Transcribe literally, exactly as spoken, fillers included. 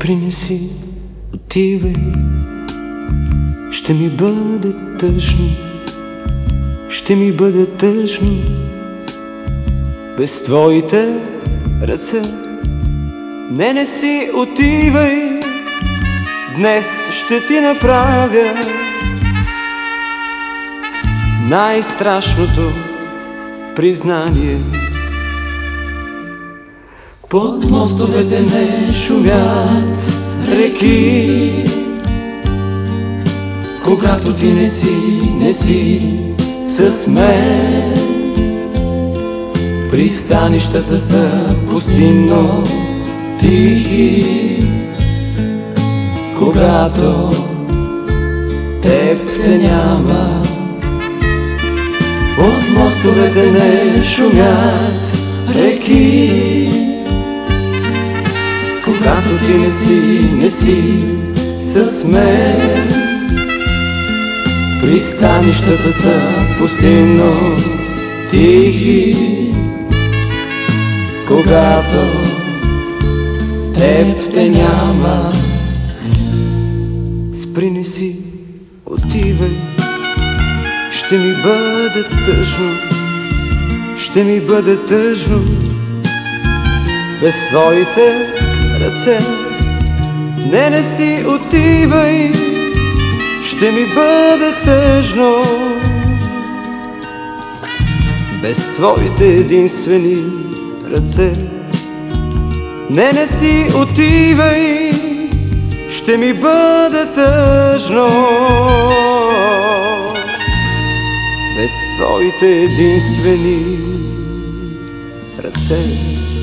Спри, не си, отивай, ще ми бъде тъжно, ще ми бъде тъжно без твоите ръце. Не, не си, отивай, днес ще ти направя най-страшното признание. Под мостовете не шумят реки, когато ти не си, не си с мен. Пристанищата са пустинно тихи, когато теб те няма. Под мостовете не шумят реки, когато ти не си, не си с мен. Пристанищата са пустинно тихи, когато теб те няма. Спри, не си, отивай, ще ми бъде тъжно, ще ми бъде тъжно без твоите ръце. Не, не си, отивай, ще ми бъде тъжно без твоите единствени ръце. Не, не си, отивай, ще ми бъде тъжно без твоите единствени ръце.